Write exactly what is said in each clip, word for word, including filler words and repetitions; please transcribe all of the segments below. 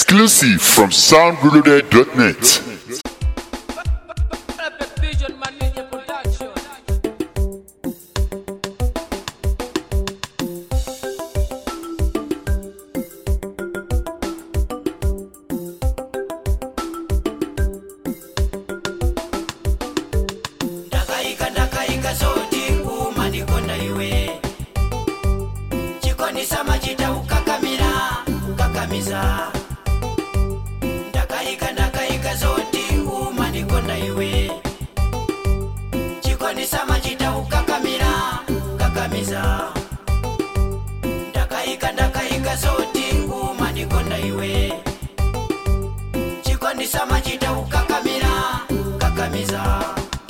Exclusive from sound reloaded dot net. Ndakaika ndakaika zoti uma ndikonda iwe chikondisa machita ukakamira kakamiza ndakaika ndakaika zoti uma ndikonda iwe chikondisa machita ukakamira kakamiza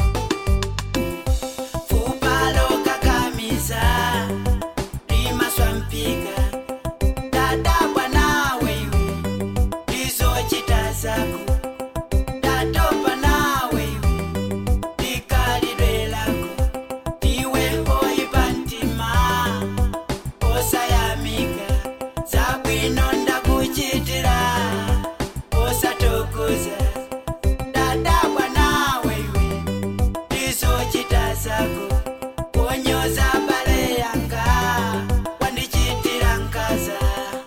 fupalo kakamiza rimaswa mpika dadabwa nawe iwe izo chita zako datopa nawe iwe likalidwe lako iwe hoipa ntima osayamika zabwino ndakuchitira osatokoza dadabwa nawe iwe izo chita zako konyoza bale yanga wandichitira nkaza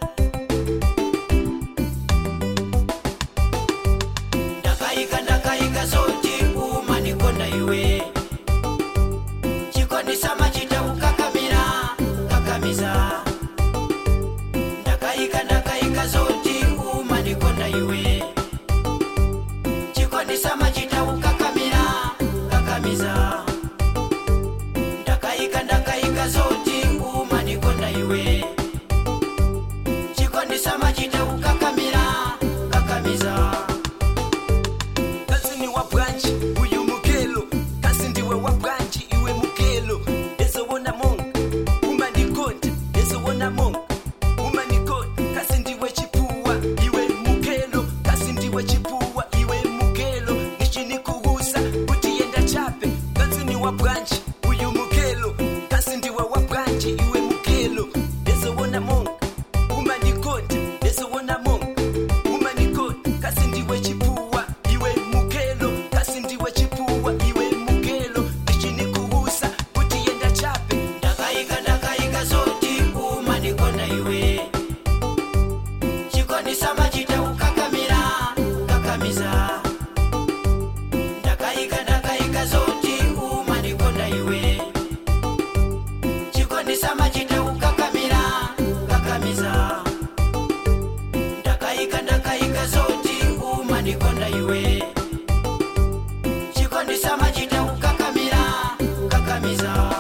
ndakaika ndakaika zoti uma ndikonda iwe chikondisa machita ukakamira kakamiza ndakaika ndakaika zoti uma ndikonda iwe chikondisa machita ukakamira kakamiza ndakaika ndakaika zoti uma ndikonda iwe chikondisa machita ukakamira kakamiza Kasi ni wa branch, uyu mukelo. Kasi ndiwe wa branch, iwe mukelo. Eso wona monk, uma ni konti. Eso wona monk, uma ni konti. Kasi ndiwe chipua, iwe mukelo. Kasi ndiwe chipua, iwe mukelo. Nishini kuhusa, utienda chape. Kasi ni wa branch, uyu mukelo. Kasi ndiwe wa branch, iwe mukelo. Eso wona monk, uma ni konti. Eso wona monk, uma ni konti. Kasi ndiwe chipua, iwe mukelo. Kasi ndiwe chipua, iwe mukelo. Nishini kuhusa, utienda chape. ndakaika ndakaika zoti uma ndikonda iwe chikondisa machita ukakamira kakamiza ndakaika ndakaika zoti uma ndikonda iwe chikondisa machita ukakamira kakamiza ndakaika ndakaika zoti uma ndikonda iwe chikondisa machita ukakamira kakamiza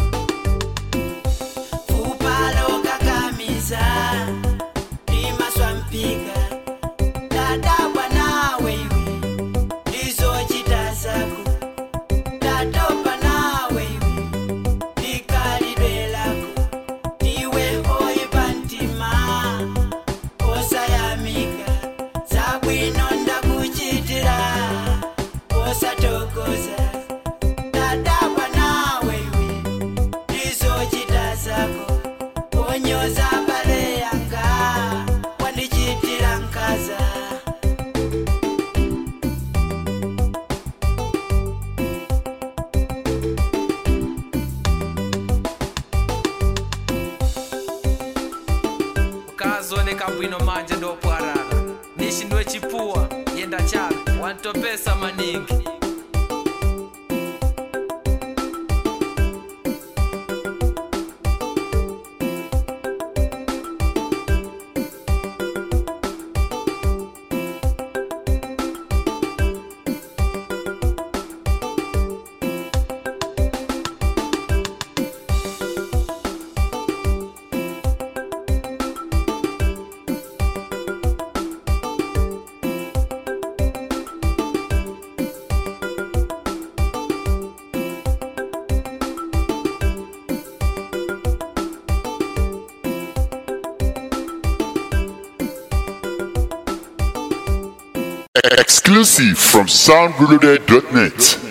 fupalo kakamiza rimaswa mpika dadabwa nawe iwe izo chita zako datopa nawe iwe likalidwe lako iwe hoipa ntima osayamika zabwino ndakuchitira osatokoza dadabwa nawe iwe izo chita zako konyoza bale yanga wandichitira nkaza ukazoneka bwino manje ndopwarara nishindwe chipua yenda chape wantopesa maningi Exclusive from sound reloaded dot net.